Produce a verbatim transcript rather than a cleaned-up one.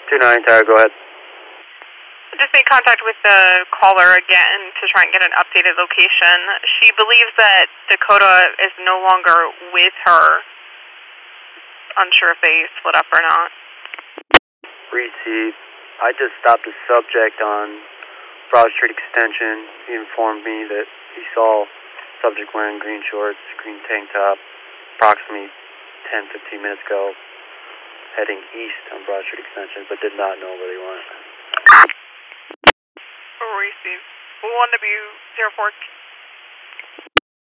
two nine Tower, go ahead. Just made contact with the caller again to try and get an updated location. She believes that Dakota is no longer with her. Unsure if they split up or not. Received. I just stopped the subject on Broad Street Extension. He informed me that he saw subject wearing green shorts, green tank top, approximately ten, fifteen minutes ago, heading east on Broad Street Extension, but did not know where they went. Receive. one W zero four